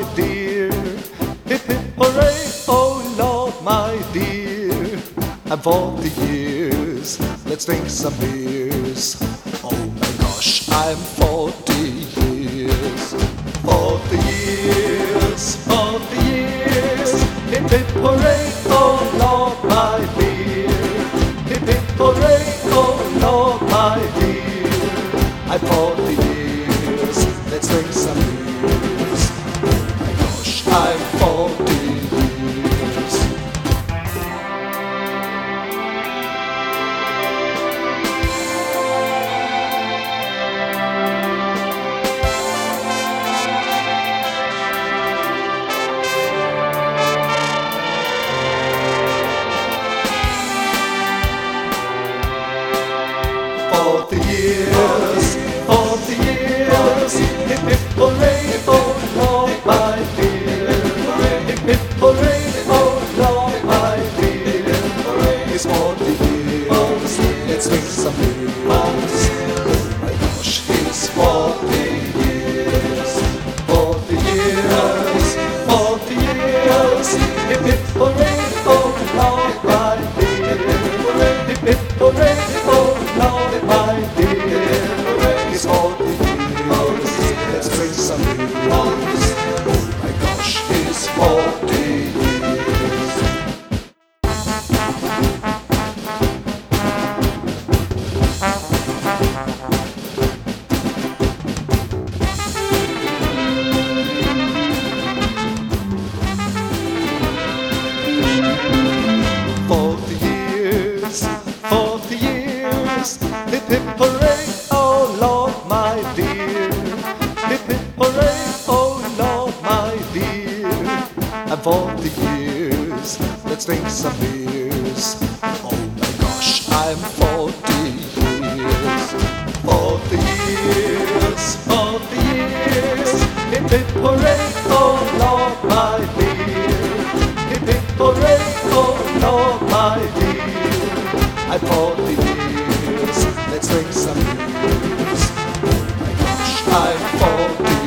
my dear. Hip hip hooray, oh Lord, my dear. I'm 40 years, let's drink some beers. Oh my gosh, I'm 40 years. 40 years, 40 years. Hip hip hooray, oh Lord, my dear. Hip hip hooray, oh Lord, my dear. I'm 40 years, let's drink some beers. Oh my gosh, I'm 40 years. Forty years, 40 years, hip hip hooray, oh Lord, my dear. Hip hip hooray, oh Lord, my dear. It's 40 years, let's drink some beers. Oh my gosh, it's 40 years. 40 years, 40 years, hip hip hooray, oh Lord, my dear. Hip hip hooray, oh Lord, my dear. It's 40 years, let's drink some beers. Oh my gosh, it's 40 years. Hip hip hooray, oh Lord, my dear. Hip hip hooray, oh Lord, my dear. I'm 40 years, let's drink some beers. Oh my gosh, I'm 40 years. 40 years, 40 years. Hip hip hooray, oh Lord, my dear. Hip hip hooray, oh Lord, my dear. I'm 40 years, let's drink some beers. Oh my gosh, I'm 40